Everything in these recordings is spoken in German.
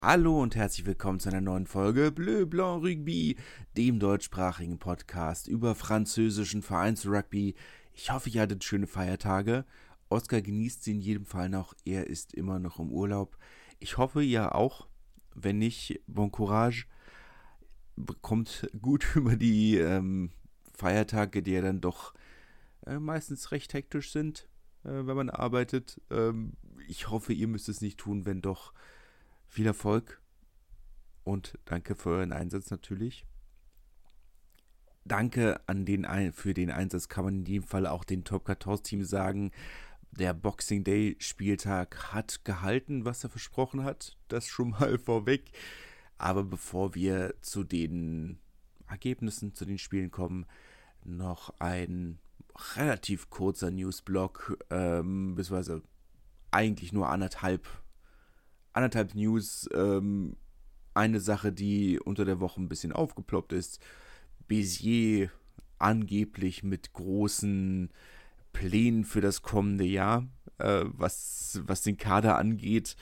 Hallo und herzlich willkommen zu einer neuen Folge Bleu Blanc Rugby, dem deutschsprachigen Podcast über französischen Vereinsrugby. Ich hoffe, ihr hattet schöne Feiertage. Oskar genießt sie in jedem Fall noch. Er ist immer noch im Urlaub. Ich hoffe, ihr auch. Wenn nicht, bon courage. Kommt gut über die Feiertage, die ja dann doch meistens recht hektisch sind, wenn man arbeitet. Ich hoffe, ihr müsst es nicht tun, wenn doch. Viel Erfolg und danke für euren Einsatz natürlich. Danke für den Einsatz kann man in dem Fall auch den Top 14 Team sagen. Der Boxing Day Spieltag hat gehalten, was er versprochen hat. Das schon mal vorweg. Aber bevor wir zu den Ergebnissen, zu den Spielen kommen, noch ein relativ kurzer Newsblock, beziehungsweise eigentlich nur anderthalb News. Eine Sache, die unter der Woche ein bisschen aufgeploppt ist. Béziers angeblich mit großen Plänen für das kommende Jahr, was den Kader angeht.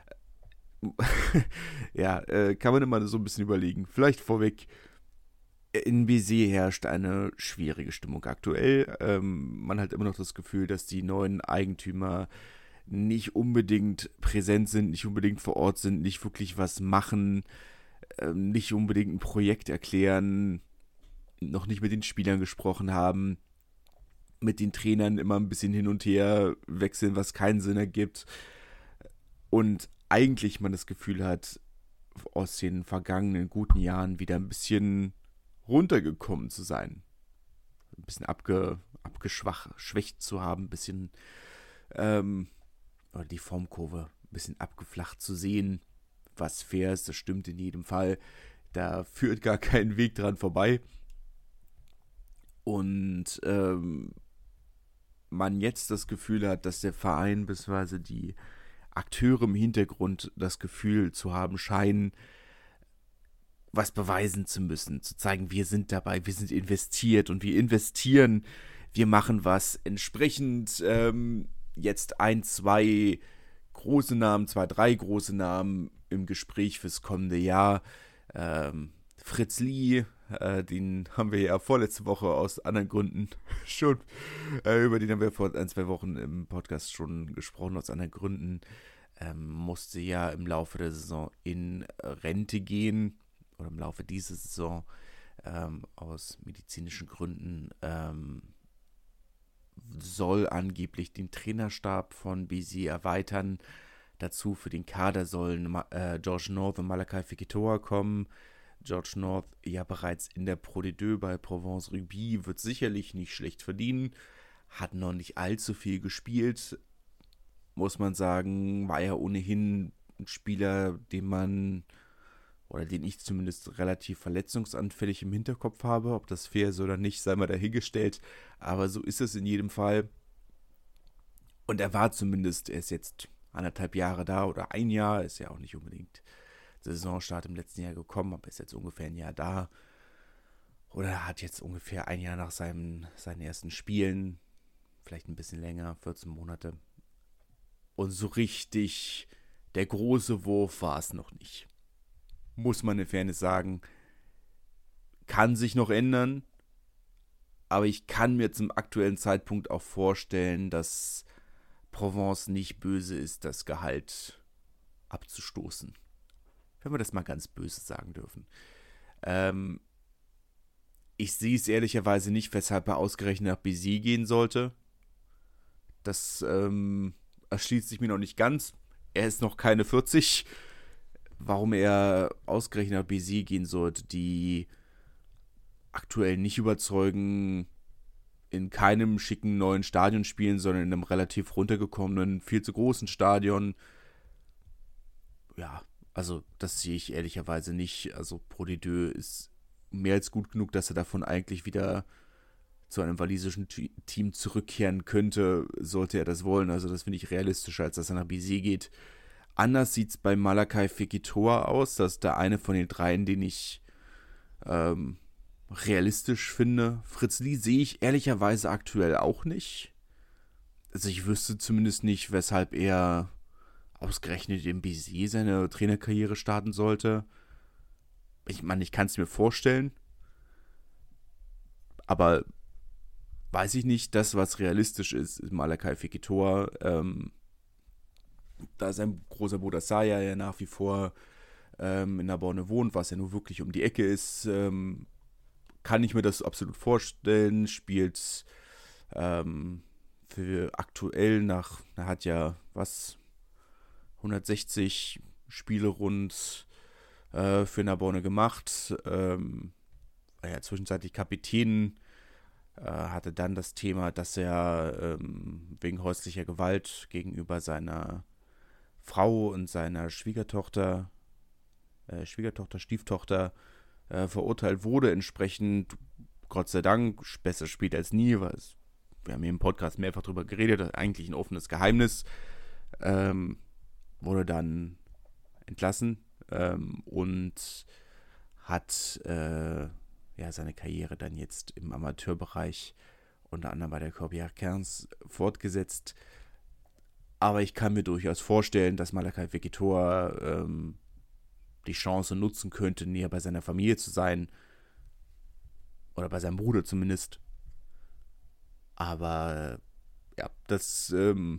Ja, kann man immer so ein bisschen überlegen. Vielleicht vorweg, in Béziers herrscht eine schwierige Stimmung aktuell. Man hat immer noch das Gefühl, dass die neuen Eigentümer nicht unbedingt präsent sind, nicht unbedingt vor Ort sind, nicht wirklich was machen, nicht unbedingt ein Projekt erklären, noch nicht mit den Spielern gesprochen haben, mit den Trainern immer ein bisschen hin und her wechseln, was keinen Sinn ergibt. Und eigentlich man das Gefühl hat, aus den vergangenen guten Jahren wieder ein bisschen runtergekommen zu sein. Ein bisschen abgeschwächt zu haben, ein bisschen oder die Formkurve ein bisschen abgeflacht zu sehen, was fair ist, das stimmt in jedem Fall. Da führt gar kein Weg dran vorbei. Und man jetzt das Gefühl hat, dass der Verein bzw. die Akteure im Hintergrund das Gefühl zu haben scheinen, was beweisen zu müssen, zu zeigen, wir sind dabei, wir sind investiert und wir investieren, wir machen was. Entsprechend jetzt drei große Namen im Gespräch fürs kommende Jahr. Fritz Lee, den haben wir ja vorletzte Woche aus anderen Gründen schon, über den haben wir vor 1-2 Wochen im Podcast schon gesprochen, aus anderen Gründen. Musste ja im Laufe der Saison in Rente gehen, oder im Laufe dieser Saison, aus medizinischen Gründen. Soll angeblich den Trainerstab von Béziers erweitern. Dazu für den Kader sollen George North und Malakai Fekitoa kommen. George North ja bereits in der Pro D2 bei Provence Rugby, wird sicherlich nicht schlecht verdienen, hat noch nicht allzu viel gespielt, muss man sagen, war ja ohnehin ein Spieler, den ich zumindest relativ verletzungsanfällig im Hinterkopf habe. Ob das fair ist oder nicht, sei mal dahingestellt. Aber so ist es in jedem Fall. Und er ist jetzt 1,5 Jahre da oder ein Jahr, ist ja auch nicht unbedingt Saisonstart im letzten Jahr gekommen, aber ist jetzt ungefähr ein Jahr da. Oder er hat jetzt ungefähr ein Jahr nach seinen ersten Spielen, vielleicht ein bisschen länger, 14 Monate. Und so richtig der große Wurf war es noch nicht. Muss man in Fairness sagen, kann sich noch ändern, aber ich kann mir zum aktuellen Zeitpunkt auch vorstellen, dass Provence nicht böse ist, das Gehalt abzustoßen. Wenn wir das mal ganz böse sagen dürfen. Ich sehe es ehrlicherweise nicht, weshalb er ausgerechnet nach Béziers gehen sollte. Das erschließt sich mir noch nicht ganz. Er ist noch keine 40. Warum er ausgerechnet nach Béziers gehen sollte, die aktuell nicht überzeugen, in keinem schicken neuen Stadion spielen, sondern in einem relativ runtergekommenen, viel zu großen Stadion. Ja, also das sehe ich ehrlicherweise nicht. Also Pro D2 ist mehr als gut genug, dass er davon eigentlich wieder zu einem walisischen Team zurückkehren könnte, sollte er das wollen. Also das finde ich realistischer, als dass er nach Béziers geht. Anders sieht es bei Malakai Fekitoa aus. Das ist der eine von den dreien, den ich realistisch finde. Fritz Lee sehe ich ehrlicherweise aktuell auch nicht. Also ich wüsste zumindest nicht, weshalb er ausgerechnet in Béziers seine Trainerkarriere starten sollte. Ich meine, ich kann es mir vorstellen, aber weiß ich nicht, das, was realistisch ist Malakai Fekitoa. Da sein großer Bruder Saya ja nach wie vor in Narbonne wohnt, was ja nur wirklich um die Ecke ist, kann ich mir das absolut vorstellen. Spielt für aktuell er hat ja 160 Spiele rund für Narbonne gemacht. War ja zwischenzeitlich Kapitän, hatte dann das Thema, dass er wegen häuslicher Gewalt gegenüber seiner Frau und seiner Stieftochter verurteilt wurde. Entsprechend, Gott sei Dank, besser spät als nie, weil wir haben hier im Podcast mehrfach drüber geredet, eigentlich ein offenes Geheimnis, wurde dann entlassen und hat seine Karriere dann jetzt im Amateurbereich unter anderem bei der Corbière Quinze fortgesetzt. Aber ich kann mir durchaus vorstellen, dass Malakai Fekitoa die Chance nutzen könnte, näher bei seiner Familie zu sein. Oder bei seinem Bruder zumindest. Aber ja, das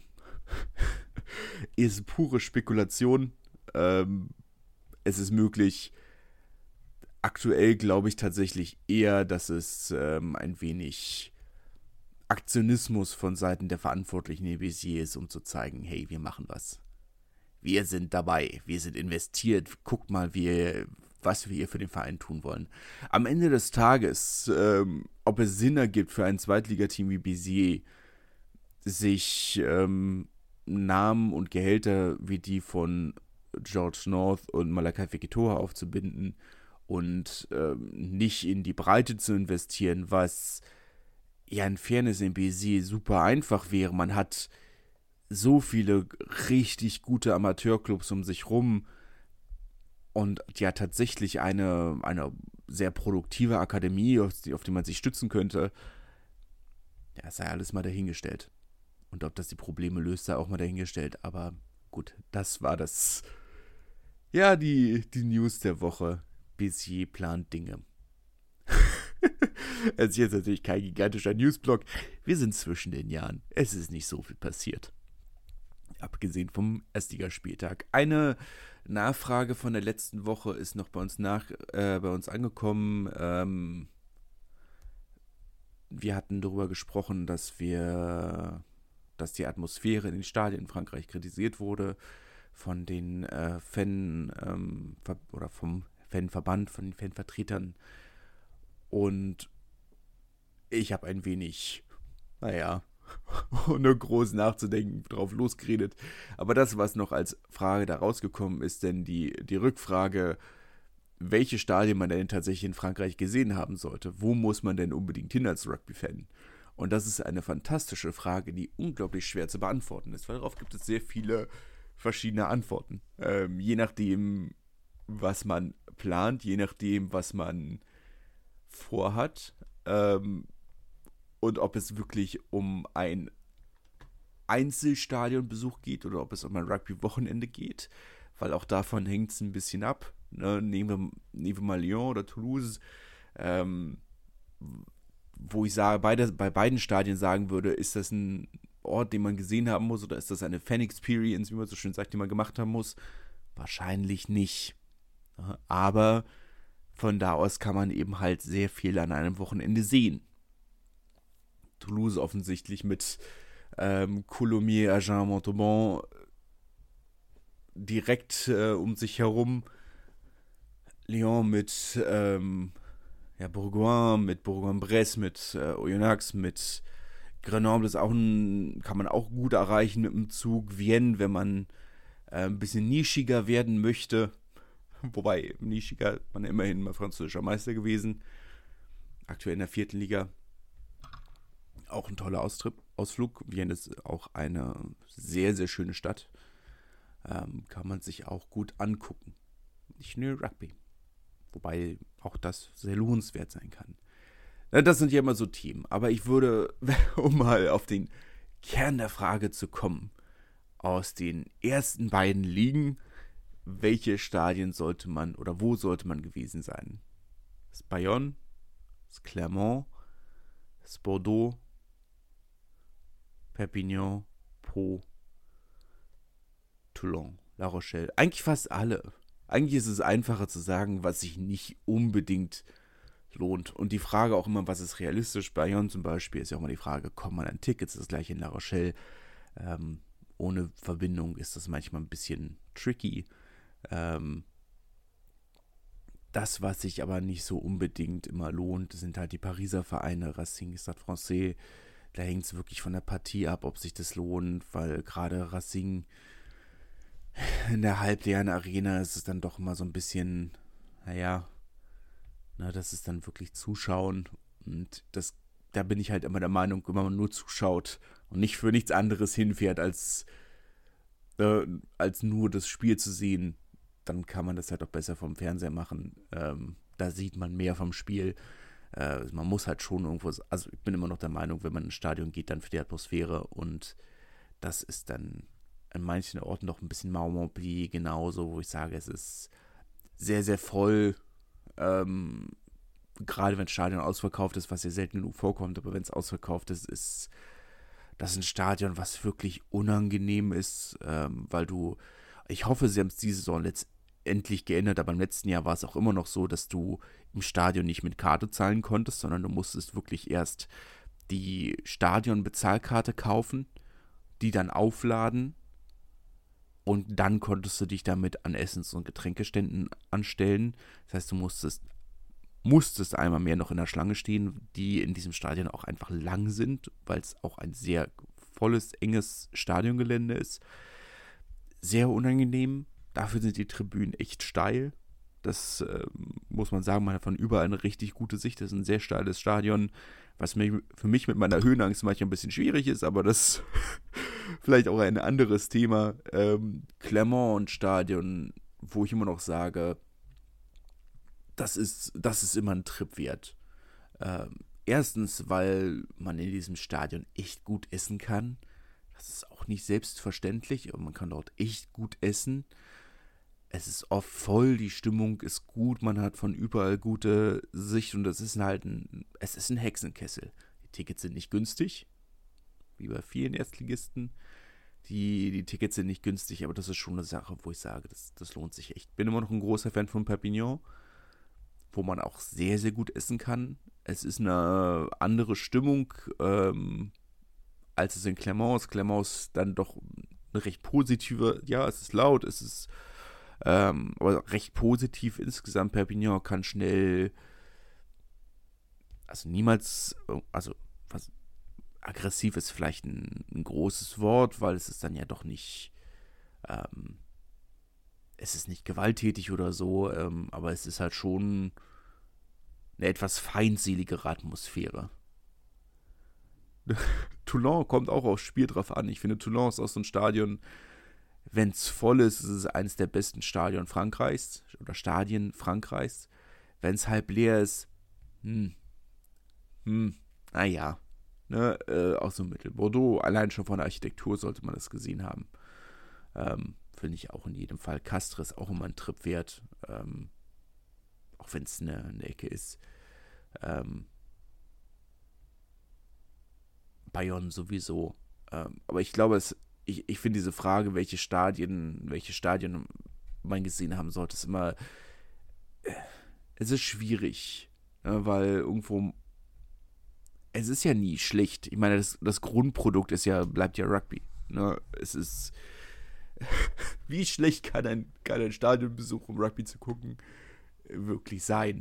ist pure Spekulation. Es ist möglich. Aktuell glaube ich tatsächlich eher, dass es ein wenig Aktionismus von Seiten der Verantwortlichen in Béziers ist, um zu zeigen, hey, wir machen was. Wir sind dabei, wir sind investiert, guckt mal, was wir hier für den Verein tun wollen. Am Ende des Tages, ob es Sinn ergibt für ein Zweitligateam wie Béziers, sich Namen und Gehälter wie die von George North und Malakai Fekitoa aufzubinden und nicht in die Breite zu investieren, was ja in Fairness in Béziers super einfach wäre. Man hat so viele richtig gute Amateurclubs um sich rum und ja tatsächlich eine sehr produktive Akademie, auf die man sich stützen könnte. Ja, sei alles mal dahingestellt. Und ob das die Probleme löst, sei auch mal dahingestellt. Aber gut, das war das. Ja, die News der Woche. Béziers plant Dinge. Es ist jetzt natürlich kein gigantischer Newsblock. Wir sind zwischen den Jahren. Es ist nicht so viel passiert. Abgesehen vom Erstligaspieltag. Eine Nachfrage von der letzten Woche ist noch bei uns angekommen. Wir hatten darüber gesprochen, dass die Atmosphäre in den Stadien in Frankreich kritisiert wurde von den vom Fanverband, von den Fanvertretern. Und ich habe ein wenig, ohne groß nachzudenken, drauf losgeredet. Aber das, was noch als Frage da rausgekommen ist, denn die Rückfrage, welche Stadien man denn tatsächlich in Frankreich gesehen haben sollte. Wo muss man denn unbedingt hin als Rugby-Fan? Und das ist eine fantastische Frage, die unglaublich schwer zu beantworten ist, weil darauf gibt es sehr viele verschiedene Antworten. Je nachdem, was man plant, je nachdem, was man vorhat, und ob es wirklich um ein Einzelstadionbesuch geht oder ob es um ein Rugby-Wochenende geht, weil auch davon hängt es ein bisschen ab. Ne? Nehmen wir mal Lyon oder Toulouse, wo ich sage, bei beiden Stadien sagen würde, ist das ein Ort, den man gesehen haben muss, oder ist das eine Fan-Experience, wie man so schön sagt, die man gemacht haben muss? Wahrscheinlich nicht. Aber von da aus kann man eben halt sehr viel an einem Wochenende sehen. Toulouse offensichtlich mit Coulommiers, Agen, Montauban direkt um sich herum. Lyon mit Bourgoin, mit Bourgoin-Bresse, mit Oyonnax, mit Grenoble kann man auch gut erreichen mit dem Zug. Vienne, wenn man ein bisschen nischiger werden möchte. Wobei, nischiger, man immerhin mal französischer Meister gewesen. Aktuell in der 4. Liga. Auch ein toller Ausflug. Vienne ist auch eine sehr, sehr schöne Stadt. Kann man sich auch gut angucken. Nicht nur Rugby. Wobei auch das sehr lohnenswert sein kann. Das sind ja immer so Themen. Aber ich würde, um mal auf den Kern der Frage zu kommen, aus den ersten beiden Ligen, welche Stadien sollte man oder wo sollte man gewesen sein? Das Bayonne, das Clermont, das Bordeaux, Perpignan, Pau, Toulon, La Rochelle. Eigentlich fast alle. Eigentlich ist es einfacher zu sagen, was sich nicht unbedingt lohnt. Und die Frage auch immer, was ist realistisch? Bayonne zum Beispiel ist ja auch immer die Frage, kommt man an Tickets? Das gleiche in La Rochelle. Ohne Verbindung ist das manchmal ein bisschen tricky. Das, was sich aber nicht so unbedingt immer lohnt, sind halt die Pariser Vereine, Racing, Stade Francais. Da hängt es wirklich von der Partie ab, ob sich das lohnt, weil gerade Racing in der halbleeren Arena ist es dann doch immer so ein bisschen, das ist dann wirklich Zuschauen. Und da bin ich halt immer der Meinung, wenn man nur zuschaut und nicht für nichts anderes hinfährt, als nur das Spiel zu sehen, dann kann man das halt auch besser vom Fernseher machen. Da sieht man mehr vom Spiel. Man muss halt schon irgendwo, also ich bin immer noch der Meinung, wenn man ins Stadion geht, dann für die Atmosphäre, und das ist dann an manchen Orten noch ein bisschen Maumobil genauso, wo ich sage, es ist sehr, sehr voll, gerade wenn das Stadion ausverkauft ist, was ja selten genug vorkommt, aber wenn es ausverkauft ist das ein Stadion, was wirklich unangenehm ist, weil ich hoffe, sie haben es diese Saison letztendlich geändert, aber im letzten Jahr war es auch immer noch so, dass du im Stadion nicht mit Karte zahlen konntest, sondern du musstest wirklich erst die Stadion-Bezahlkarte kaufen, die dann aufladen, und dann konntest du dich damit an Essens- und Getränkeständen anstellen. Das heißt, du musstest einmal mehr noch in der Schlange stehen, die in diesem Stadion auch einfach lang sind, weil es auch ein sehr volles, enges Stadiongelände ist. Sehr unangenehm. Dafür sind die Tribünen echt steil. Das muss man sagen, man hat von überall eine richtig gute Sicht. Das ist ein sehr steiles Stadion, was für mich mit meiner Höhenangst manchmal ein bisschen schwierig ist, aber das ist vielleicht auch ein anderes Thema. Clermont-Stadion, wo ich immer noch sage, das ist immer ein Trip wert. Erstens, weil man in diesem Stadion echt gut essen kann. Das ist auch nicht selbstverständlich, aber man kann dort echt gut essen. Es ist oft voll, die Stimmung ist gut, man hat von überall gute Sicht, und es ist ein Hexenkessel. Die Tickets sind nicht günstig, wie bei vielen Erstligisten. Die Tickets sind nicht günstig, aber das ist schon eine Sache, wo ich sage, das lohnt sich echt. Bin immer noch ein großer Fan von Perpignan, wo man auch sehr, sehr gut essen kann. Es ist eine andere Stimmung, als es in Clermont ist. Clermont ist dann doch eine recht positive, ja, es ist laut, es ist aber recht positiv insgesamt. Perpignan kann schnell, also niemals, also was, aggressiv ist vielleicht ein großes Wort, weil es ist dann ja doch nicht, es ist nicht gewalttätig oder so, aber es ist halt schon eine etwas feindseligere Atmosphäre. Toulon kommt auch aufs Spiel drauf an. Ich finde, Toulon ist auch so ein Stadion, wenn es voll ist, ist es eines der besten Stadien Frankreichs oder Stadien Frankreichs. Wenn es halb leer ist, naja, ne, auch so Mittel. Bordeaux, allein schon von der Architektur sollte man das gesehen haben. Finde ich auch in jedem Fall. Castres auch immer ein Trip wert, auch wenn es eine Ecke ist. Bayonne sowieso. Aber ich glaube, ich finde diese Frage, welche Stadien man gesehen haben sollte, ist immer, es ist schwierig, ne, weil irgendwo, es ist ja nie schlecht. Ich meine, das Grundprodukt bleibt ja Rugby. Ne? Es ist, wie schlecht kann ein Stadionbesuch, um Rugby zu gucken, wirklich sein?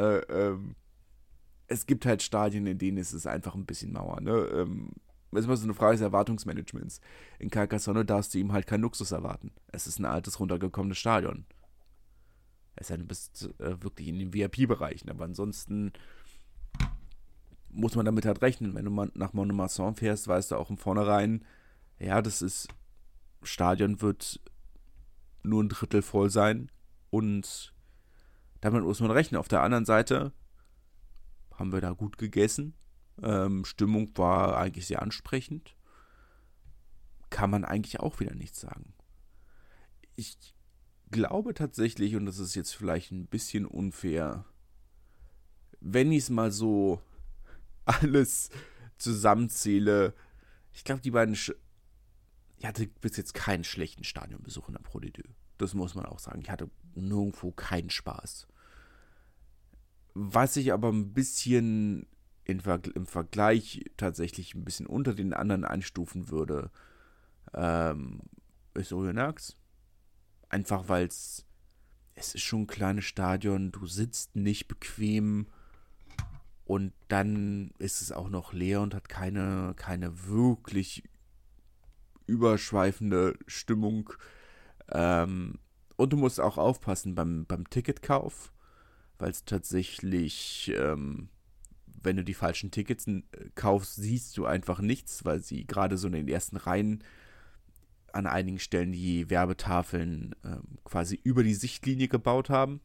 Es gibt halt Stadien, in denen ist es einfach ein bisschen Mauer. Ne? Das ist immer so eine Frage des Erwartungsmanagements. In Carcassonne darfst du ihm halt keinen Luxus erwarten. Es ist ein altes, runtergekommenes Stadion. Es sei denn, du bist wirklich in den VIP-Bereichen. Aber ansonsten muss man damit halt rechnen. Wenn du mal nach Mont-de-Marsan fährst, weißt du auch im Vornherein, ja, Stadion wird nur ein Drittel voll sein. Und damit muss man rechnen. Auf der anderen Seite haben wir da gut gegessen. Stimmung war eigentlich sehr ansprechend. kann man eigentlich auch wieder nichts sagen. Ich glaube tatsächlich, und das ist jetzt vielleicht ein bisschen unfair, wenn ich es mal so alles zusammenzähle, ich glaube, ich hatte bis jetzt keinen schlechten Stadionbesuch in der Pro D2. Das muss man auch sagen. Ich hatte nirgendwo keinen Spaß. Was ich aber ein bisschen im Vergleich tatsächlich ein bisschen unter den anderen einstufen würde, ist Oyonnax. Einfach weil es ist schon ein kleines Stadion, du sitzt nicht bequem und dann ist es auch noch leer und hat keine wirklich überschweifende Stimmung. Und du musst auch aufpassen beim Ticketkauf, weil es tatsächlich, wenn du die falschen Tickets kaufst, siehst du einfach nichts, weil sie gerade so in den ersten Reihen an einigen Stellen die Werbetafeln quasi über die Sichtlinie gebaut haben.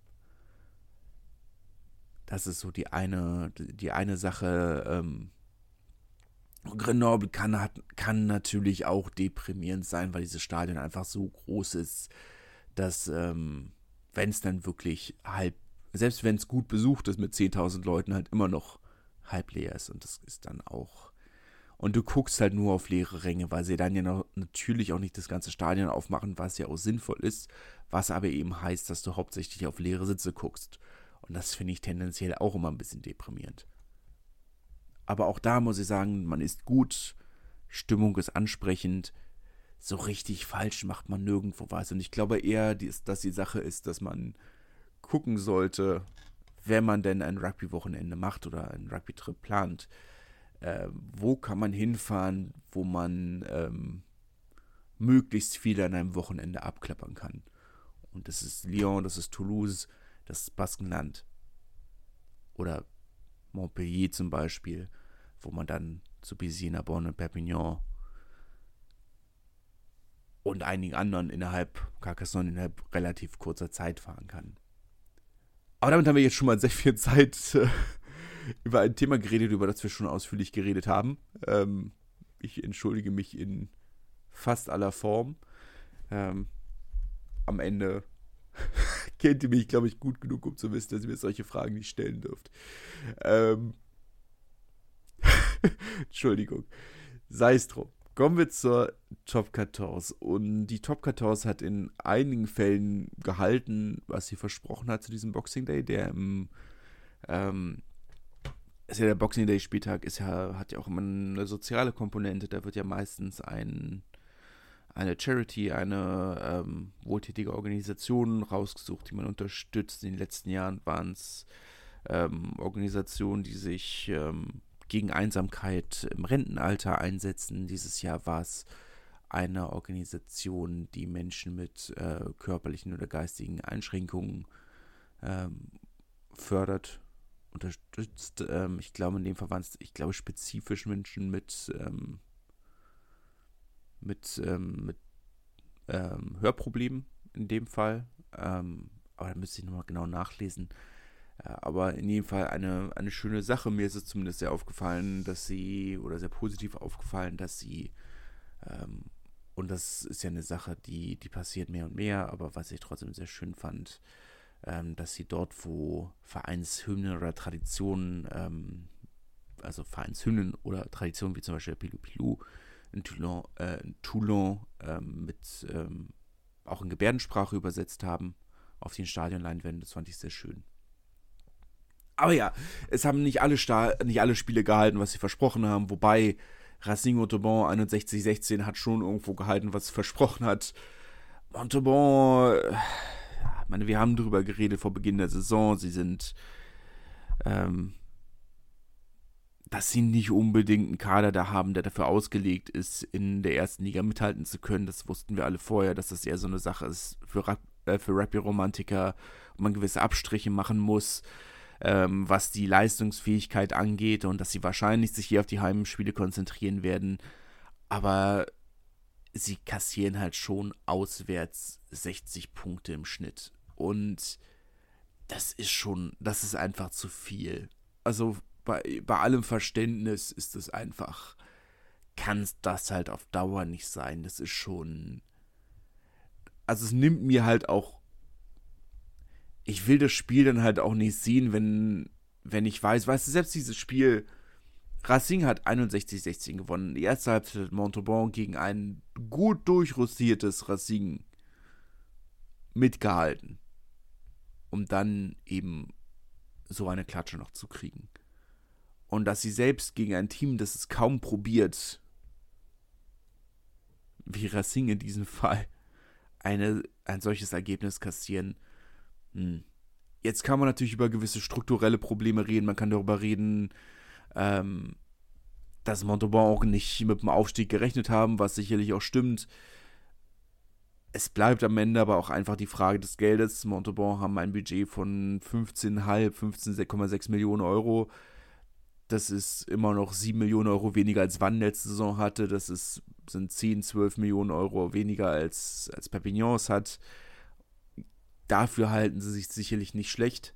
Das ist so die eine Sache. Grenoble kann natürlich auch deprimierend sein, weil dieses Stadion einfach so groß ist, dass, wenn es dann wirklich selbst wenn es gut besucht ist mit 10.000 Leuten, halt immer noch halb leer ist. Und das ist dann auch. Und du guckst halt nur auf leere Ränge, weil sie dann ja natürlich auch nicht das ganze Stadion aufmachen, was ja auch sinnvoll ist, was aber eben heißt, dass du hauptsächlich auf leere Sitze guckst. Und das finde ich tendenziell auch immer ein bisschen deprimierend. Aber auch da muss ich sagen, man ist gut, Stimmung ist ansprechend, so richtig falsch macht man nirgendwo was. Und ich glaube eher, dass die Sache ist, dass man gucken sollte, wenn man denn ein Rugby-Wochenende macht oder einen Rugby-Trip plant, wo kann man hinfahren, wo man möglichst viel an einem Wochenende abklappern kann. Und das ist Lyon, das ist Toulouse, das ist Baskenland. Oder Montpellier zum Beispiel, wo man dann zu Béziers, Narbonne, Perpignan und einigen anderen Carcassonne innerhalb relativ kurzer Zeit fahren kann. Aber damit haben wir jetzt schon mal sehr viel Zeit über ein Thema geredet, über das wir schon ausführlich geredet haben. Ich entschuldige mich in fast aller Form. Am Ende kennt ihr mich, glaube ich, gut genug, um zu wissen, dass ihr mir solche Fragen nicht stellen dürft. Entschuldigung. Sei es drum. Kommen wir zur Top 14. Und die Top 14 hat in einigen Fällen gehalten, was sie versprochen hat zu diesem Boxing Day, ist ja der Boxing Day Spieltag, hat ja auch immer eine soziale Komponente. Da wird ja meistens eine Charity, eine wohltätige Organisation rausgesucht, die man unterstützt. In den letzten Jahren waren es Organisationen, die sich gegen Einsamkeit im Rentenalter einsetzen. Dieses Jahr war es eine Organisation, die Menschen mit körperlichen oder geistigen Einschränkungen fördert, unterstützt. Ich glaube, in dem Fall waren es, spezifisch Menschen mit Hörproblemen in dem Fall. Aber da müsste ich nochmal genau nachlesen. Aber in jedem Fall eine schöne Sache. Mir ist es zumindest sehr aufgefallen, sehr positiv aufgefallen, dass sie, und das ist ja eine Sache, die passiert mehr und mehr, aber was ich trotzdem sehr schön fand, dass sie dort, wo Vereinshymnen oder Traditionen, also Vereinshymnen oder Traditionen wie zum Beispiel Pilou Pilou in Toulon auch in Gebärdensprache übersetzt haben auf den Stadionleinwänden. Das fand ich sehr schön. Aber ja, es haben nicht alle Spiele gehalten, was sie versprochen haben, wobei Racing Montauban 61-16 hat schon irgendwo gehalten, was es versprochen hat. Montauban, ich meine, wir haben darüber geredet vor Beginn der Saison, sie sind, dass sie nicht unbedingt einen Kader da haben, der dafür ausgelegt ist, in der ersten Liga mithalten zu können. Das wussten wir alle vorher, dass das eher so eine Sache ist für Rugby-Romantiker, wo man gewisse Abstriche machen muss, was die Leistungsfähigkeit angeht und dass sie wahrscheinlich sich hier auf die Heimspiele konzentrieren werden. Aber sie kassieren halt schon auswärts 60 Punkte im Schnitt. Und das ist einfach zu viel. Also bei allem Verständnis ist es einfach kann das halt auf Dauer nicht sein. Das ist schon. Also es nimmt mir halt auch. Ich will das Spiel dann halt auch nicht sehen, wenn ich weiß, weißt du, selbst dieses Spiel, Racing hat 61-16 gewonnen. Die erste Halbzeit hat Montauban gegen ein gut durchrostiertes Racing mitgehalten, um dann eben so eine Klatsche noch zu kriegen. Und dass sie selbst gegen ein Team, das es kaum probiert, wie Racing in diesem Fall, ein solches Ergebnis kassieren. Jetzt kann man natürlich über gewisse strukturelle Probleme reden. Man kann darüber reden, dass Montauban auch nicht mit dem Aufstieg gerechnet haben, was sicherlich auch stimmt. Es bleibt am Ende aber auch einfach die Frage des Geldes. Montauban haben ein Budget von 15,6 Millionen Euro. Das ist immer noch 7 Millionen Euro weniger als Vannes letzte Saison hatte. Das sind 10, 12 Millionen Euro weniger als Perpignan es hat. Dafür halten sie sich sicherlich nicht schlecht.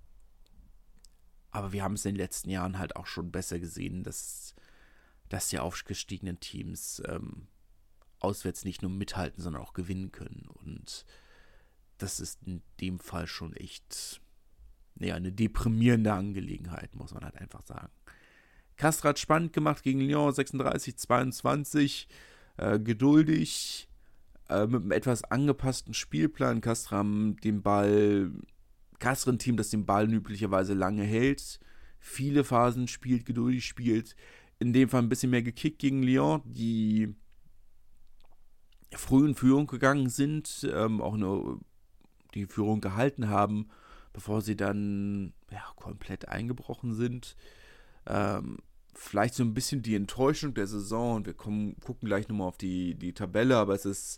Aber wir haben es in den letzten Jahren halt auch schon besser gesehen, dass die aufgestiegenen Teams auswärts nicht nur mithalten, sondern auch gewinnen können. Und das ist in dem Fall schon echt eine deprimierende Angelegenheit, muss man halt einfach sagen. Castres hat spannend gemacht gegen Lyon, 36-22, geduldig, mit einem etwas angepassten Spielplan. Castres haben den Ball, Castres ein Team, das den Ball üblicherweise lange hält, viele Phasen spielt, geduldig spielt, in dem Fall ein bisschen mehr gekickt gegen Lyon, die früh in Führung gegangen sind, auch nur die Führung gehalten haben, bevor sie dann komplett eingebrochen sind. Vielleicht so ein bisschen die Enttäuschung der Saison, und wir gucken gleich nochmal auf die Tabelle, aber es ist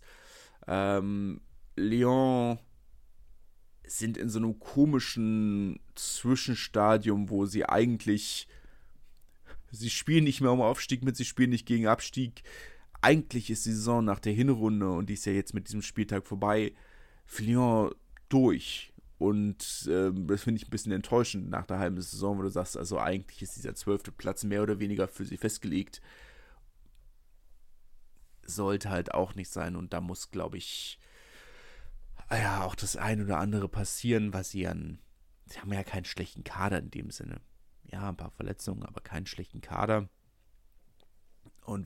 Lyon sind in so einem komischen Zwischenstadium, wo sie spielen nicht mehr um Aufstieg mit, sie spielen nicht gegen Abstieg. Eigentlich ist die Saison nach der Hinrunde, und die ist ja jetzt mit diesem Spieltag vorbei, für Lyon durch. Und das finde ich ein bisschen enttäuschend nach der halben Saison, wo du sagst, also eigentlich ist dieser 12. Platz mehr oder weniger für sie festgelegt. Sollte halt auch nicht sein, und da muss, glaube ich, auch das ein oder andere passieren, was sie haben ja keinen schlechten Kader in dem Sinne. Ja, ein paar Verletzungen, aber keinen schlechten Kader. Und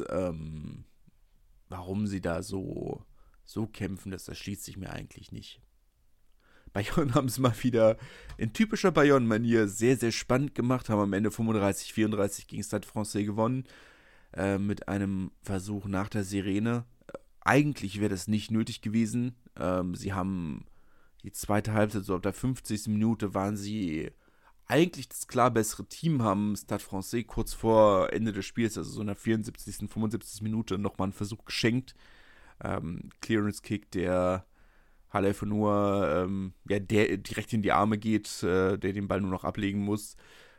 warum sie da so kämpfen, das erschließt sich mir eigentlich nicht. Bayonne haben es mal wieder in typischer Bayonne-Manier sehr, sehr spannend gemacht, haben am Ende 35-34 gegen Stade Francais gewonnen, mit einem Versuch nach der Sirene. Eigentlich wäre das nicht nötig gewesen. Sie haben die zweite Halbzeit, so ab der 50. Minute waren sie eigentlich das klar bessere Team, haben Stade Francais kurz vor Ende des Spiels, also so in der 74., 75. Minute, nochmal einen Versuch geschenkt. Clearance-Kick, der Halef nur, der direkt in die Arme geht, der den Ball nur noch ablegen muss.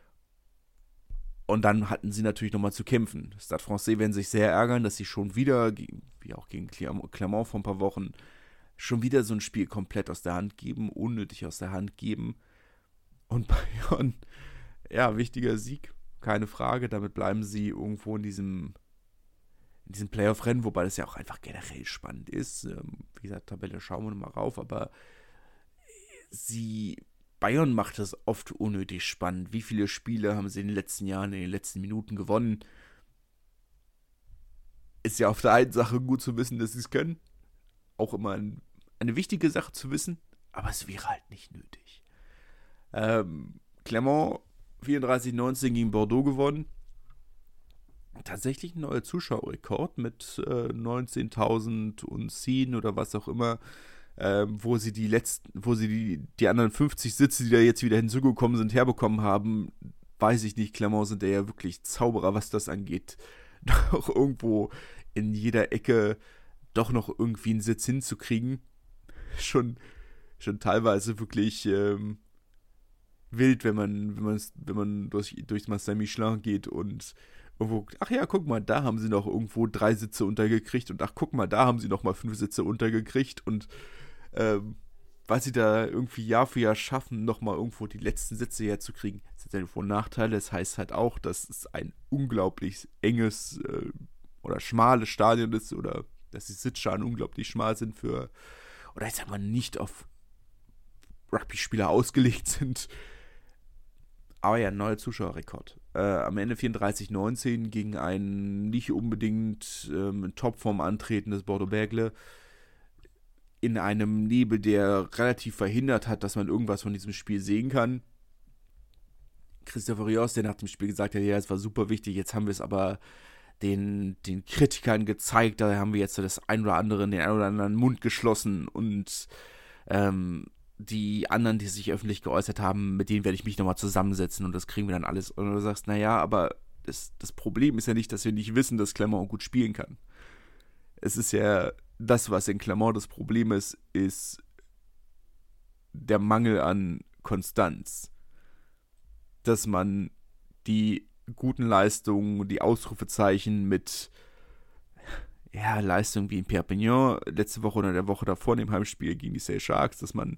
Und dann hatten sie natürlich nochmal zu kämpfen. Stade Francais werden sich sehr ärgern, dass sie schon wieder, wie auch gegen Clermont vor ein paar Wochen, schon wieder so ein Spiel komplett aus der Hand geben, unnötig aus der Hand geben. Und Bayonne, wichtiger Sieg, keine Frage. Damit bleiben sie irgendwo in diesem Playoff-Rennen, wobei das ja auch einfach generell spannend ist. Wie gesagt, Tabelle schauen wir nochmal rauf, aber Bayonne macht das oft unnötig spannend. Wie viele Spiele haben sie in den letzten Jahren, in den letzten Minuten gewonnen? Ist ja auf der einen Sache gut zu wissen, dass sie es können. Auch immer eine wichtige Sache zu wissen, aber es wäre halt nicht nötig. Clermont 34-19 gegen Bordeaux gewonnen. Tatsächlich ein neuer Zuschauerrekord mit 19.010 oder was auch immer, wo sie die anderen 50 Sitze, die da jetzt wieder hinzugekommen sind, herbekommen haben. Weiß ich nicht, Clermont sind ja wirklich Zauberer, was das angeht. Doch irgendwo in jeder Ecke doch noch irgendwie einen Sitz hinzukriegen. Schon teilweise wirklich wild, wenn man durchs Marcel Michelin geht und irgendwo, guck mal, da haben sie noch irgendwo 3 Sitze untergekriegt, und guck mal, da haben sie noch mal 5 Sitze untergekriegt, und was sie da irgendwie Jahr für Jahr schaffen, nochmal irgendwo die letzten Sätze herzukriegen. Das hat irgendwo Nachteile. Das heißt halt auch, dass es ein unglaublich enges oder schmales Stadion ist oder dass die Sitzschalen unglaublich schmal sind für, oder ich sag mal, nicht auf Rugby-Spieler ausgelegt sind. Aber ja, ein neuer Zuschauerrekord. Am Ende 34-19 gegen ein nicht unbedingt in Topform antretendes Bordeaux-Bègles in einem Nebel, der relativ verhindert hat, dass man irgendwas von diesem Spiel sehen kann. Christopher Rios, der nach dem Spiel gesagt hat, ja, es war super wichtig, jetzt haben wir es aber den Kritikern gezeigt, da haben wir jetzt den ein oder anderen Mund geschlossen und die anderen, die sich öffentlich geäußert haben, mit denen werde ich mich nochmal zusammensetzen und das kriegen wir dann alles. Und du sagst, naja, aber das Problem ist ja nicht, dass wir nicht wissen, dass Clermont gut spielen kann. Es ist ja das, was in Clermont das Problem ist der Mangel an Konstanz. Dass man die guten Leistungen, die Ausrufezeichen mit Leistungen wie in Perpignan letzte Woche oder der Woche davor in dem Heimspiel gegen die Sale Sharks, dass man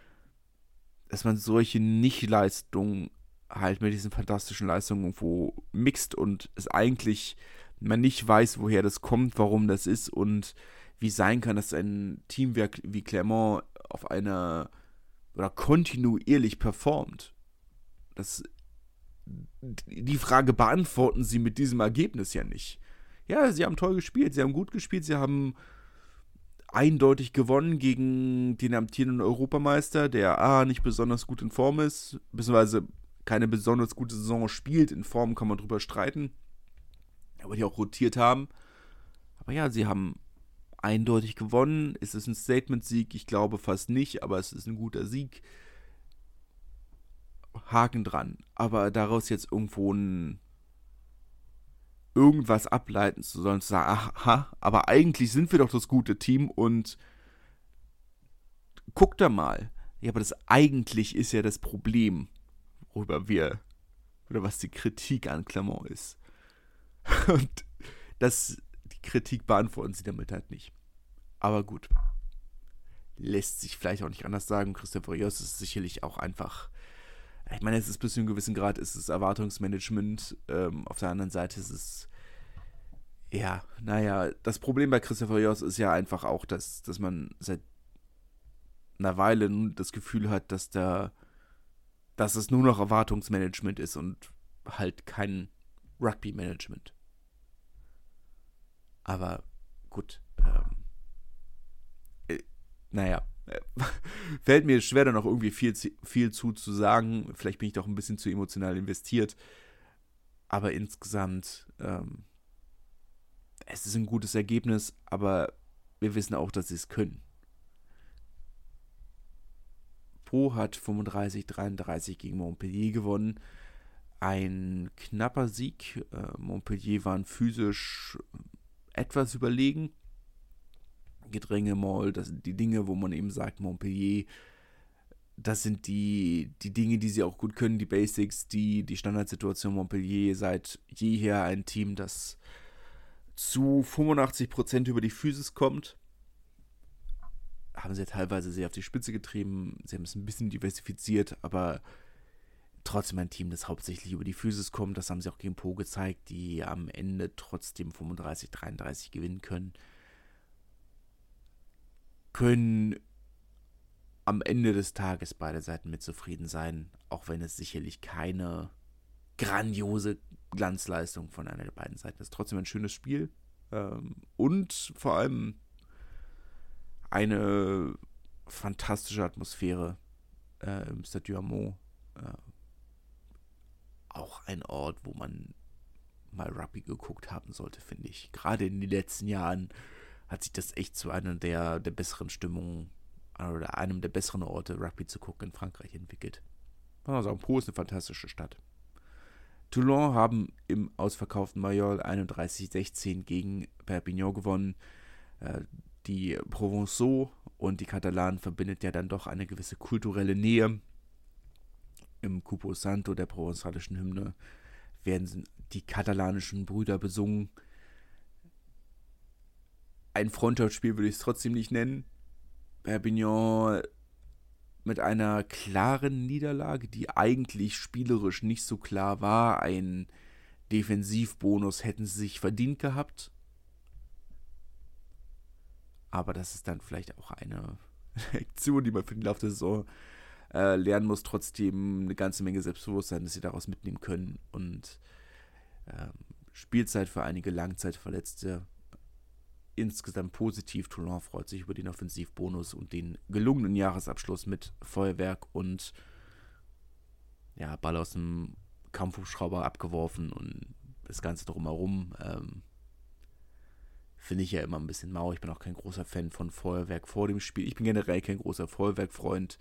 solche Nicht-Leistungen halt mit diesen fantastischen Leistungen irgendwo mixt und es eigentlich man nicht weiß, woher das kommt, warum das ist und wie sein kann, dass ein Teamwerk wie Clermont auf einer oder kontinuierlich performt. Die Frage beantworten sie mit diesem Ergebnis ja nicht. Ja, sie haben toll gespielt, sie haben gut gespielt, sie haben eindeutig gewonnen gegen den amtierenden Europameister, der nicht besonders gut in Form ist, beziehungsweise keine besonders gute Saison spielt. In Form kann man drüber streiten, aber die auch rotiert haben. Aber ja, sie haben eindeutig gewonnen. Ist es ein Statement-Sieg? Ich glaube fast nicht, aber es ist ein guter Sieg. Haken dran. Aber daraus jetzt irgendwas ableiten zu sollen, zu sagen, aha, aber eigentlich sind wir doch das gute Team und guck da mal. Ja, aber das eigentlich ist ja das Problem, oder was die Kritik an Clermont ist. Und die Kritik beantworten sie damit halt nicht. Aber gut. Lässt sich vielleicht auch nicht anders sagen. Christopher Rios ist sicherlich auch einfach, ich meine, es ist bis zu einem gewissen Grad, ist es Erwartungsmanagement. Auf der anderen Seite ist es, das Problem bei Christopher Rios ist ja einfach auch, dass man seit einer Weile das Gefühl hat, dass es nur noch Erwartungsmanagement ist und halt kein Rugby-Management. Aber gut, fällt mir schwer, da noch irgendwie viel zu sagen. Vielleicht bin ich doch ein bisschen zu emotional investiert. Aber insgesamt, es ist ein gutes Ergebnis, aber wir wissen auch, dass sie es können. Pau hat 35-33 gegen Montpellier gewonnen. Ein knapper Sieg. Montpellier waren physisch etwas überlegen. Gedränge, Maul, das sind die Dinge, wo man eben sagt, Montpellier, das sind die Dinge, die sie auch gut können, die Basics, die Standardsituation. Montpellier seit jeher ein Team, das zu 85% über die Physis kommt. Haben sie ja teilweise sehr auf die Spitze getrieben, sie haben es ein bisschen diversifiziert, aber trotzdem ein Team, das hauptsächlich über die Physis kommt. Das haben sie auch gegen Pau gezeigt, die am Ende trotzdem 35-33 gewinnen können am Ende des Tages beide Seiten mit zufrieden sein, auch wenn es sicherlich keine grandiose Glanzleistung von einer der beiden Seiten ist. Trotzdem ein schönes Spiel und vor allem eine fantastische Atmosphäre im Stade du Hameau. Auch ein Ort, wo man mal Rugby geguckt haben sollte, finde ich. Gerade in den letzten Jahren hat sich das echt zu einer der besseren Stimmungen oder einem der besseren Orte, Rugby zu gucken, in Frankreich entwickelt. Man kann sagen, Pau ist eine fantastische Stadt. Toulon haben im ausverkauften Mayol 31-16 gegen Perpignan gewonnen. Die Provençaux und die Katalanen verbindet ja dann doch eine gewisse kulturelle Nähe. Im Cupo Santo, der provenzalischen Hymne, werden die katalanischen Brüder besungen. Ein Freundschaftsspiel würde ich es trotzdem nicht nennen. Perpignan mit einer klaren Niederlage, die eigentlich spielerisch nicht so klar war. Ein Defensivbonus hätten sie sich verdient gehabt. Aber das ist dann vielleicht auch eine Lektion, die man für den Lauf der Saison lernen muss. Trotzdem eine ganze Menge Selbstbewusstsein, dass sie daraus mitnehmen können. Und Spielzeit für einige Langzeitverletzte. Insgesamt positiv. Toulon freut sich über den Offensivbonus und den gelungenen Jahresabschluss mit Feuerwerk und Ball aus dem Kampfhubschrauber abgeworfen und das Ganze drumherum. Finde ich ja immer ein bisschen mau. Ich bin auch kein großer Fan von Feuerwerk vor dem Spiel. Ich bin generell kein großer Feuerwerk-Freund.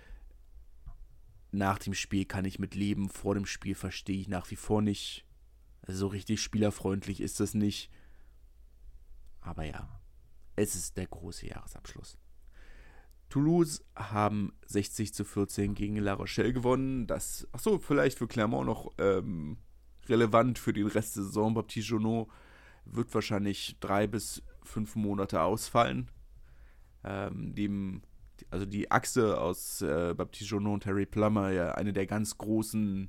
Nach dem Spiel kann ich mit leben. Vor dem Spiel verstehe ich nach wie vor nicht. Also so richtig spielerfreundlich ist das nicht. Aber ja, es ist der große Jahresabschluss. Toulouse haben 60-14 gegen La Rochelle gewonnen. Das, vielleicht für Clermont noch relevant für den Rest der Saison. Baptiste Jonot wird wahrscheinlich 3 bis 5 Monate ausfallen. Die Achse aus Baptiste Jonot und Harry Plummer, ja eine der ganz großen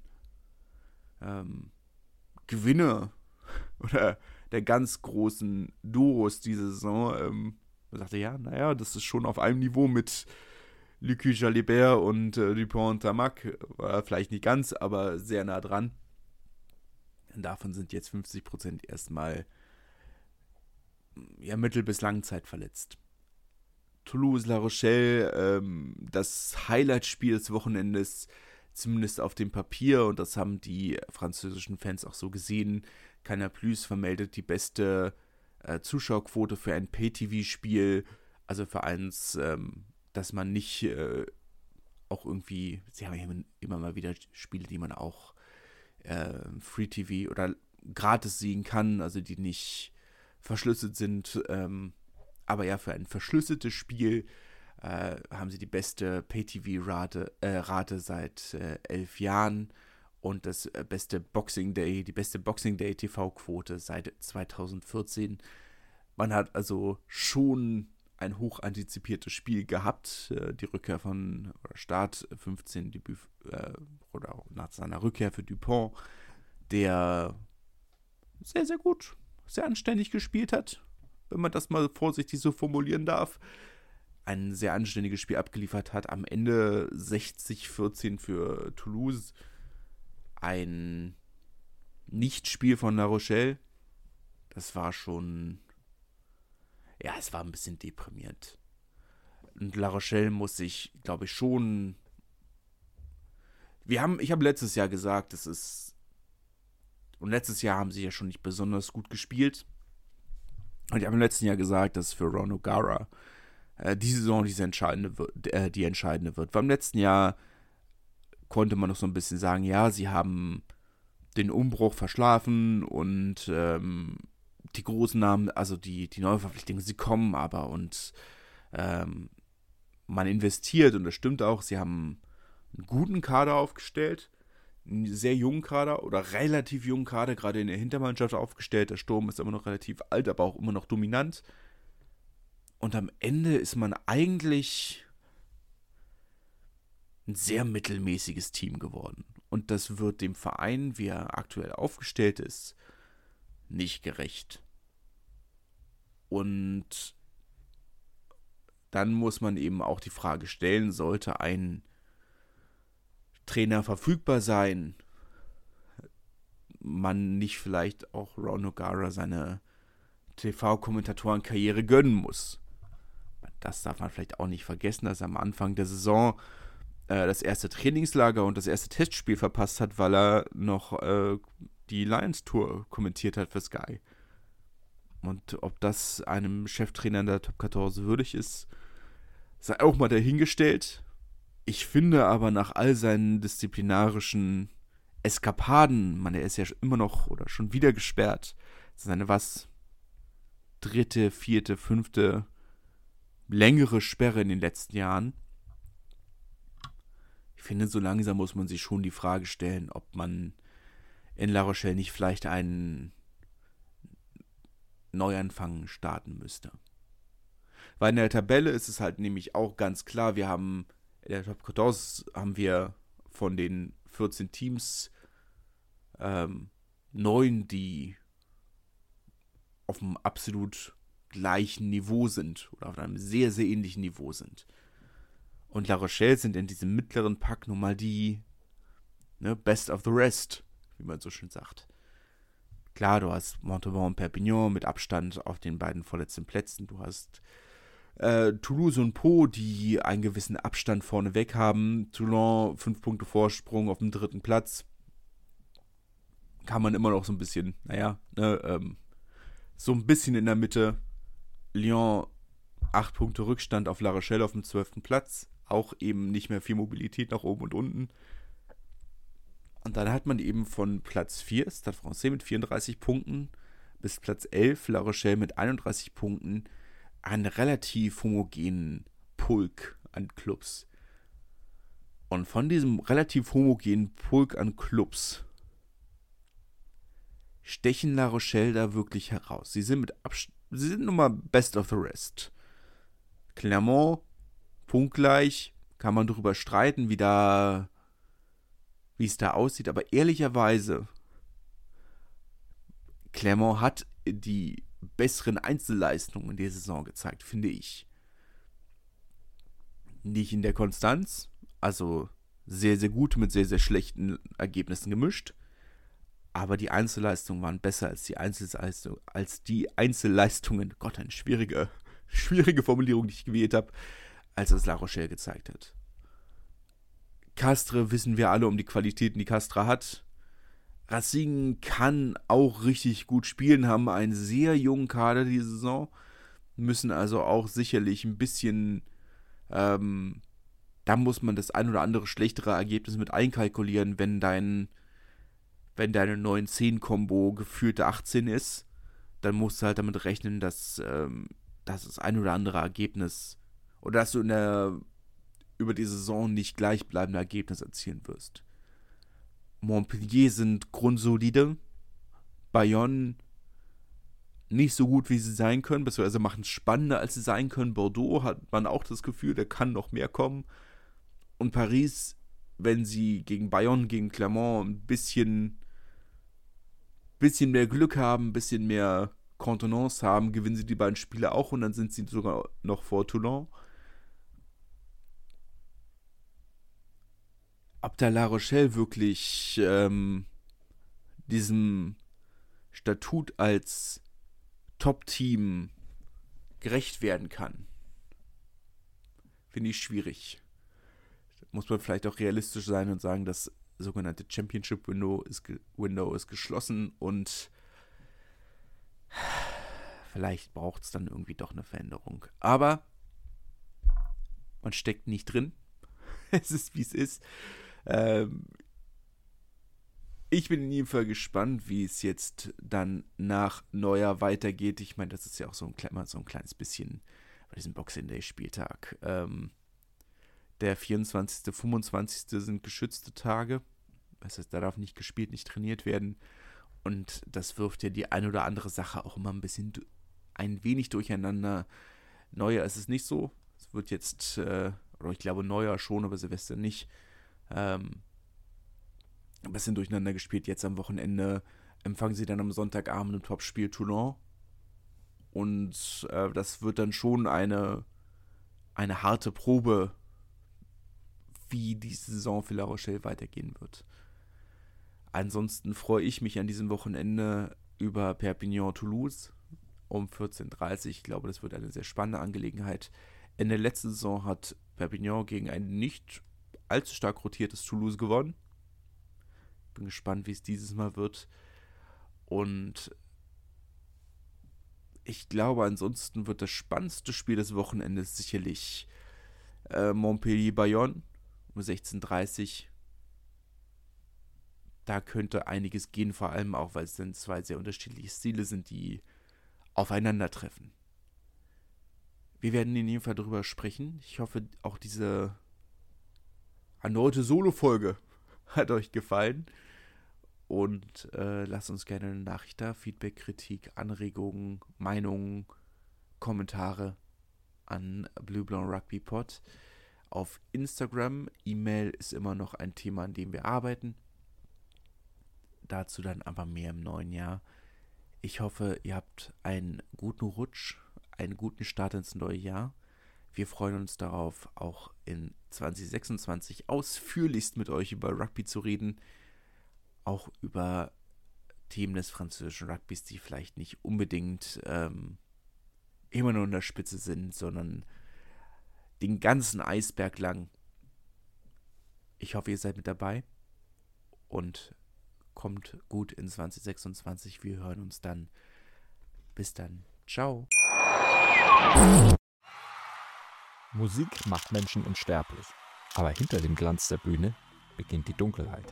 Gewinner oder der ganz großen Duos diese Saison. Man sagte, das ist schon auf einem Niveau mit Lucu Jalibert und Dupont-Tamac. War vielleicht nicht ganz, aber sehr nah dran. Und davon sind jetzt 50% erstmal mittel- bis Langzeit verletzt. Toulouse-La Rochelle, das Highlight-Spiel des Wochenendes, zumindest auf dem Papier, und das haben die französischen Fans auch so gesehen. Canal+ vermeldet die beste Zuschauerquote für ein Pay-TV-Spiel, also für eins, dass man nicht auch irgendwie, sie haben ja immer mal wieder Spiele, die man auch Free-TV oder gratis sehen kann, also die nicht verschlüsselt sind, aber ja, für ein verschlüsseltes Spiel haben sie die beste Pay-TV-Rate seit 11 Jahren und die beste Boxing Day TV-Quote seit 2014. Man hat also schon ein hoch antizipiertes Spiel gehabt. Die Rückkehr Start 15 Debüt oder nach seiner Rückkehr für Dupont, der sehr, sehr gut, sehr anständig gespielt hat, wenn man das mal vorsichtig so formulieren darf. Ein sehr anständiges Spiel abgeliefert hat. Am Ende 60-14 für Toulouse. Ein Nichtspiel von La Rochelle. Das war schon... Ja, es war ein bisschen deprimierend. Und La Rochelle muss sich, glaube ich, schon... Ich habe letztes Jahr gesagt, und letztes Jahr haben sie ja schon nicht besonders gut gespielt. Und ich habe im letzten Jahr gesagt, dass für Ron O'Gara die Saison die entscheidende wird. Beim letzten Jahr konnte man noch so ein bisschen sagen, ja, sie haben den Umbruch verschlafen und die großen Namen, also die Neuverpflichtungen, sie kommen aber und man investiert und das stimmt auch, sie haben einen guten Kader aufgestellt, einen sehr jungen Kader oder relativ jungen Kader, gerade in der Hintermannschaft aufgestellt. Der Sturm ist immer noch relativ alt, aber auch immer noch dominant. Und am Ende ist man eigentlich ein sehr mittelmäßiges Team geworden. Und das wird dem Verein, wie er aktuell aufgestellt ist, nicht gerecht. Und dann muss man eben auch die Frage stellen, sollte ein Trainer verfügbar sein, man nicht vielleicht auch Ron O'Gara seine TV-Kommentatorenkarriere gönnen muss. Das darf man vielleicht auch nicht vergessen, dass er am Anfang der Saison das erste Trainingslager und das erste Testspiel verpasst hat, weil er noch die Lions Tour kommentiert hat für Sky. Und ob das einem Cheftrainer in der Top 14 würdig ist, sei auch mal dahingestellt. Ich finde aber nach all seinen disziplinarischen Eskapaden, er ist ja immer noch oder schon wieder gesperrt, seine 3., 4., 5. längere Sperre in den letzten Jahren. Ich finde, so langsam muss man sich schon die Frage stellen, ob man in La Rochelle nicht vielleicht einen Neuanfang starten müsste. Weil in der Tabelle ist es halt nämlich auch ganz klar, wir haben In der Top 14 haben wir von den 14 Teams 9, die auf einem absolut gleichen Niveau sind oder auf einem sehr, sehr ähnlichen Niveau sind. Und La Rochelle sind in diesem mittleren Pack nun mal die Best of the Rest, wie man so schön sagt. Klar, du hast Montauban und Perpignan mit Abstand auf den beiden vorletzten Plätzen. Du hast Toulouse und Pau, die einen gewissen Abstand vorneweg haben. Toulon 5 Punkte Vorsprung auf dem 3. Platz. Kann man immer noch so ein bisschen, so ein bisschen in der Mitte. Lyon 8 Punkte Rückstand auf La Rochelle auf dem 12. Platz. Auch eben nicht mehr viel Mobilität nach oben und unten. Und dann hat man eben von Platz 4, Stade Francais mit 34 Punkten, bis Platz 11, La Rochelle mit 31 Punkten, einen relativ homogenen Pulk an Clubs. Und von diesem relativ homogenen Pulk an Clubs stechen La Rochelle da wirklich heraus. Sie sind nun mal best of the rest. Clermont, punktgleich, kann man darüber streiten, wie es da aussieht, aber ehrlicherweise, Clermont hat die besseren Einzelleistungen in der Saison gezeigt, finde ich. Nicht in der Konstanz, also sehr, sehr gut mit sehr, sehr schlechten Ergebnissen gemischt, aber die Einzelleistungen waren besser als die Einzelleistungen, Gott, eine schwierige Formulierung, die ich gewählt habe, als es La Rochelle gezeigt hat. Castres wissen wir alle um die Qualitäten, die Castres hat. Racing kann auch richtig gut spielen, haben einen sehr jungen Kader diese Saison, müssen also auch sicherlich ein bisschen, da muss man das ein oder andere schlechtere Ergebnis mit einkalkulieren, wenn deine 9-10-Kombo gefühlte 18 ist, dann musst du halt damit rechnen, dass das ein oder andere Ergebnis oder dass du über die Saison nicht gleichbleibende Ergebnisse erzielen wirst. Montpellier sind grundsolide. Bayonne nicht so gut, wie sie sein können, beziehungsweise machen es spannender, als sie sein können. Bordeaux hat man auch das Gefühl, da kann noch mehr kommen. Und Paris, wenn sie gegen Bayonne, gegen Clermont ein bisschen mehr Glück haben, ein bisschen mehr Kontenance haben, gewinnen sie die beiden Spiele auch und dann sind sie sogar noch vor Toulon. Ob der La Rochelle wirklich diesem Statut als Top-Team gerecht werden kann, finde ich schwierig. Da muss man vielleicht auch realistisch sein und sagen, das sogenannte Championship-Window ist geschlossen und vielleicht braucht es dann irgendwie doch eine Veränderung. Aber man steckt nicht drin. Es ist, wie es ist. Ich bin in jedem Fall gespannt, wie es jetzt dann nach Neujahr weitergeht. Ich meine, das ist ja auch so ein kleines bisschen bei diesem Boxing Day Spieltag. Der 24., 25. sind geschützte Tage. Das heißt, da darf nicht gespielt, nicht trainiert werden. Und das wirft ja die ein oder andere Sache auch immer ein wenig durcheinander. Neujahr ist es nicht so. Es wird jetzt, oder ich glaube Neujahr schon, aber Silvester nicht, ein bisschen durcheinander gespielt. Jetzt am Wochenende empfangen sie dann am Sonntagabend im Topspiel Toulon. Und das wird dann schon eine harte Probe, wie die Saison für La Rochelle weitergehen wird. Ansonsten freue ich mich an diesem Wochenende über Perpignan-Toulouse um 14:30 Uhr. Ich glaube, das wird eine sehr spannende Angelegenheit. In der letzten Saison hat Perpignan gegen ein nicht allzu stark rotiertes Toulouse gewonnen. Bin gespannt, wie es dieses Mal wird. Und ich glaube, ansonsten wird das spannendste Spiel des Wochenendes sicherlich Montpellier-Bayonne um 16:30 Uhr. Da könnte einiges gehen, vor allem auch, weil es dann zwei sehr unterschiedliche Stile sind, die aufeinandertreffen. Wir werden in jedem Fall darüber sprechen. Ich hoffe, auch diese erneute Solo-Folge hat euch gefallen. Und lasst uns gerne eine Nachricht da. Feedback, Kritik, Anregungen, Meinungen, Kommentare an Blue Blanc Rugby Pod. auf Instagram. E-Mail ist immer noch ein Thema, an dem wir arbeiten. Dazu dann aber mehr im neuen Jahr. Ich hoffe, ihr habt einen guten Rutsch, einen guten Start ins neue Jahr. Wir freuen uns darauf, auch in 2026 ausführlichst mit euch über Rugby zu reden. Auch über Themen des französischen Rugbys, die vielleicht nicht unbedingt immer nur in der Spitze sind, sondern den ganzen Eisberg lang. Ich hoffe, ihr seid mit dabei und kommt gut in 2026. Wir hören uns dann. Bis dann. Ciao. Musik macht Menschen unsterblich. Aber hinter dem Glanz der Bühne beginnt die Dunkelheit.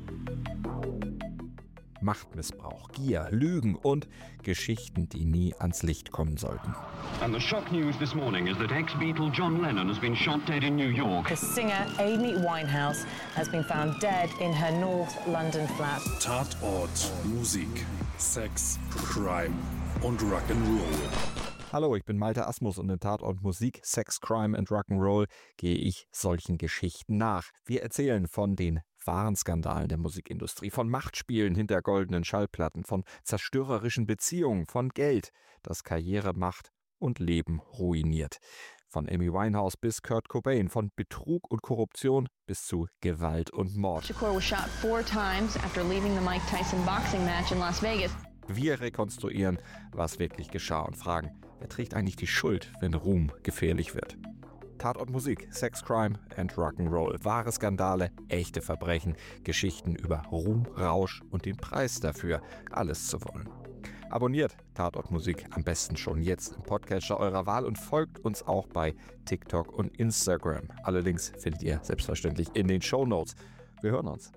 Machtmissbrauch, Gier, Lügen und Geschichten, die nie ans Licht kommen sollten. And the shock news this morning is that ex-Beatle John Lennon has been shot dead in New York. The singer Amy Winehouse has been found dead in her North London flat. Tatort, Musik, Sex, Crime und Rock'n'Roll. Hallo, ich bin Malte Asmus und in Tatort Musik, Sex, Crime and Rock'n'Roll gehe ich solchen Geschichten nach. Wir erzählen von den wahren Skandalen der Musikindustrie, von Machtspielen hinter goldenen Schallplatten, von zerstörerischen Beziehungen, von Geld, das Karriere, Macht und Leben ruiniert. Von Amy Winehouse bis Kurt Cobain, von Betrug und Korruption bis zu Gewalt und Mord. Shakur was shot 4 times after leaving the Mike Tyson boxing match in Las Vegas. Wir rekonstruieren, was wirklich geschah und fragen, wer trägt eigentlich die Schuld, wenn Ruhm gefährlich wird? Tatort Musik, Sex, Crime and Rock'n'Roll. Wahre Skandale, echte Verbrechen, Geschichten über Ruhm, Rausch und den Preis dafür, alles zu wollen. Abonniert Tatort Musik am besten schon jetzt im Podcatcher eurer Wahl und folgt uns auch bei TikTok und Instagram. Alle Links findet ihr selbstverständlich in den Shownotes. Wir hören uns.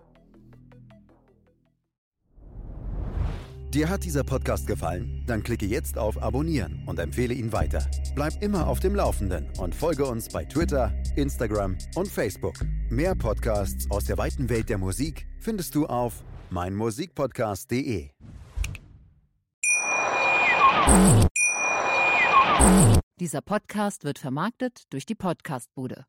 Dir hat dieser Podcast gefallen? Dann klicke jetzt auf Abonnieren und empfehle ihn weiter. Bleib immer auf dem Laufenden und folge uns bei Twitter, Instagram und Facebook. Mehr Podcasts aus der weiten Welt der Musik findest du auf meinmusikpodcast.de. Dieser Podcast wird vermarktet durch die Podcastbude.